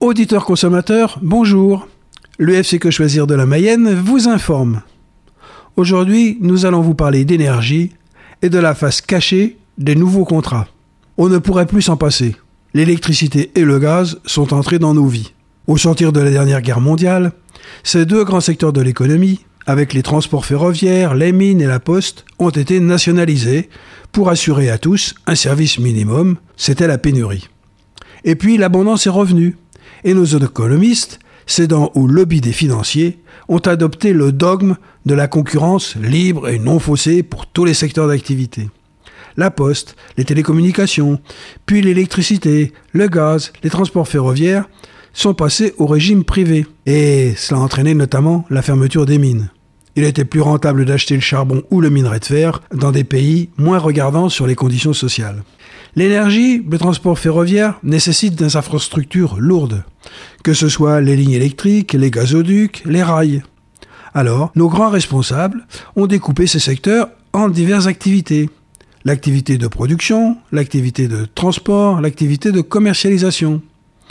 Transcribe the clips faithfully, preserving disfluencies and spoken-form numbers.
Auditeurs consommateurs, bonjour. L'U F C Que Choisir de la Mayenne vous informe. Aujourd'hui, nous allons vous parler d'énergie et de la face cachée des nouveaux contrats. On ne pourrait plus s'en passer. L'électricité et le gaz sont entrés dans nos vies. Au sortir de la dernière guerre mondiale, ces deux grands secteurs de l'économie, avec les transports ferroviaires, les mines et la poste, ont été nationalisés pour assurer à tous un service minimum, c'était la pénurie. Et puis l'abondance est revenue, et nos économistes, cédant au lobby des financiers, ont adopté le dogme de la concurrence libre et non faussée pour tous les secteurs d'activité. La poste, les télécommunications, puis l'électricité, le gaz, les transports ferroviaires sont passés au régime privé. Et cela a entraîné notamment la fermeture des mines. Il était plus rentable d'acheter le charbon ou le minerai de fer dans des pays moins regardants sur les conditions sociales. L'énergie, le transport ferroviaire nécessite des infrastructures lourdes, que ce soit les lignes électriques, les gazoducs, les rails. Alors, nos grands responsables ont découpé ces secteurs en diverses activités. L'activité de production, l'activité de transport, l'activité de commercialisation.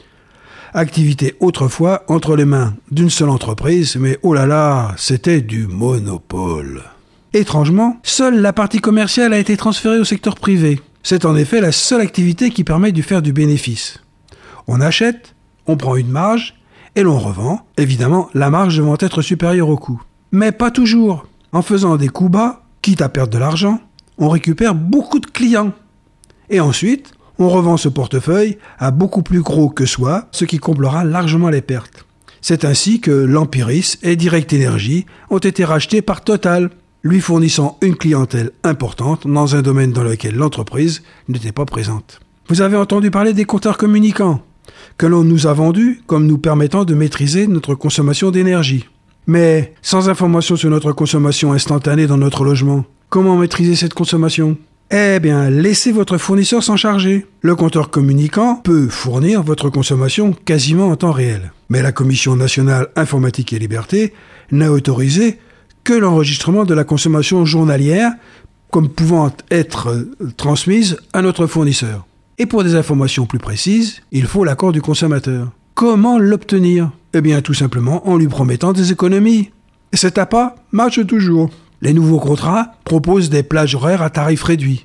Activité autrefois entre les mains d'une seule entreprise, mais oh là là, c'était du monopole. Étrangement, seule la partie commerciale a été transférée au secteur privé. C'est en effet la seule activité qui permet de faire du bénéfice. On achète, on prend une marge et l'on revend. Évidemment, la marge devant être supérieure au coût. Mais pas toujours. En faisant des coups bas, quitte à perdre de l'argent, on récupère beaucoup de clients. Et ensuite, on revend ce portefeuille à beaucoup plus gros que soi, ce qui comblera largement les pertes. C'est ainsi que l'Empiris et Direct Énergie ont été rachetés par Total, lui fournissant une clientèle importante dans un domaine dans lequel l'entreprise n'était pas présente. Vous avez entendu parler des compteurs communicants, que l'on nous a vendus comme nous permettant de maîtriser notre consommation d'énergie. Mais sans information sur notre consommation instantanée dans notre logement, comment maîtriser cette consommation ? Eh bien, laissez votre fournisseur s'en charger. Le compteur communicant peut fournir votre consommation quasiment en temps réel. Mais la Commission nationale informatique et liberté n'a autorisé que l'enregistrement de la consommation journalière comme pouvant être transmise à notre fournisseur. Et pour des informations plus précises, il faut l'accord du consommateur. Comment l'obtenir ? Eh bien, tout simplement en lui promettant des économies. Et cet appât marche toujours. Les nouveaux contrats proposent des plages horaires à tarif réduit.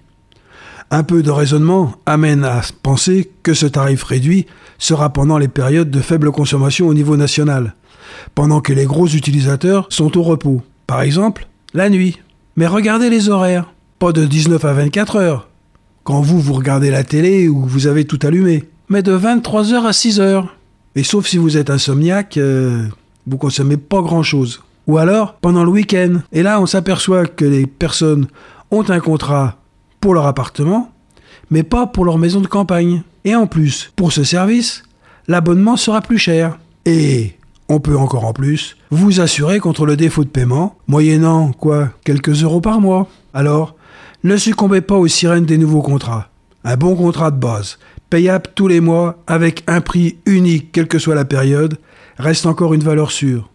Un peu de raisonnement amène à penser que ce tarif réduit sera pendant les périodes de faible consommation au niveau national, pendant que les gros utilisateurs sont au repos. Par exemple, la nuit. Mais regardez les horaires. Pas de dix-neuf à vingt-quatre heures, quand vous, vous regardez la télé ou vous avez tout allumé, mais de vingt-trois heures à six heures. Et sauf si vous êtes insomniaque, euh, vous consommez pas grand-chose. Ou alors, pendant le week-end. Et là, on s'aperçoit que les personnes ont un contrat pour leur appartement, mais pas pour leur maison de campagne. Et en plus, pour ce service, l'abonnement sera plus cher. Et on peut encore en plus vous assurer contre le défaut de paiement, moyennant, quoi, quelques euros par mois. Alors, ne succombez pas aux sirènes des nouveaux contrats. Un bon contrat de base, payable tous les mois, avec un prix unique, quelle que soit la période, reste encore une valeur sûre.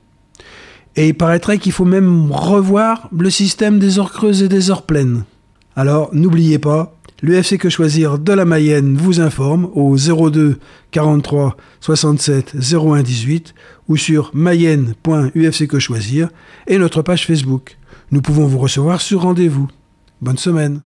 Et il paraîtrait qu'il faut même revoir le système des heures creuses et des heures pleines. Alors, n'oubliez pas, l'U F C Que Choisir de la Mayenne vous informe au zéro deux quarante-trois soixante-sept zéro un dix-huit ou sur mayenne point u f c que choisir et notre page Facebook. Nous pouvons vous recevoir sur rendez-vous. Bonne semaine.